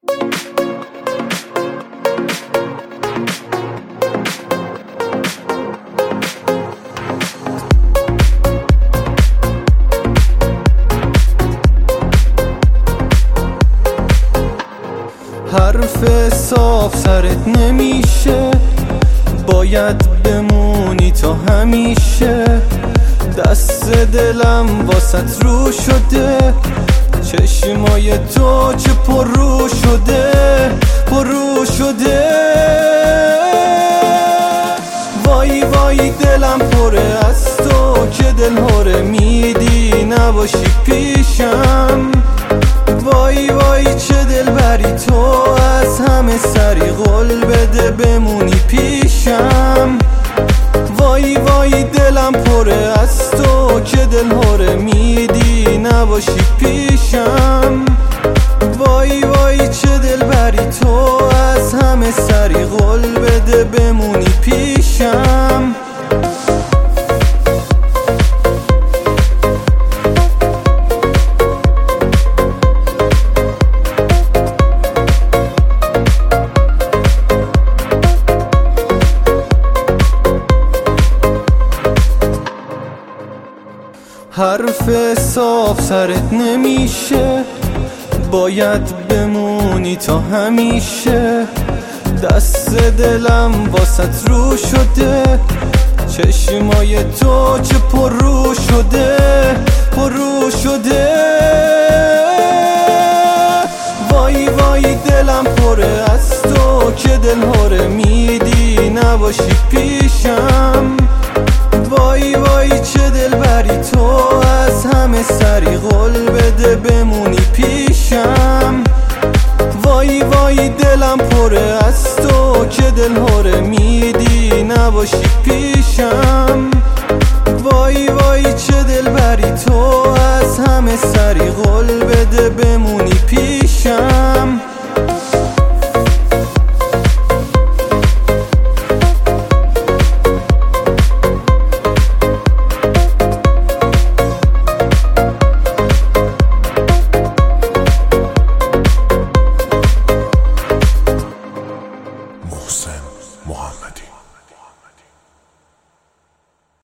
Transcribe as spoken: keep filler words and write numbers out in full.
حرف صاف سرت نمیشه، باید بمونی تا همیشه. دست دلم واسط رو شده، چشمای تو چه پر رو شده، پر رو شده. وای وای دلم پره از تو که دل هره میدی نباشی پیشم. وای وای چه دل بری تو، از همه سری قول بده بمونی پیشم. وای وای دلم پره از تو که دل هره میدی نباشی پیشم. وای وای چه دل بری تو، از همه سری قول بده بمونی پیشم. حرف صاف سرت نمیشه، باید بمونی تا همیشه. دست دلم واسط رو شده، چشمای تو چه پر رو شده، پر رو شده. وای وای دلم پره از تو که دل هره میدی نباشی پیشم. وای وای چه دل بری تو، از همه سری قول بده بمونی پیشم. وای وای دلم پره از تو که دل هره میدی نباشی پیشم. وای وای چه دل بری تو، از همه سری قول بده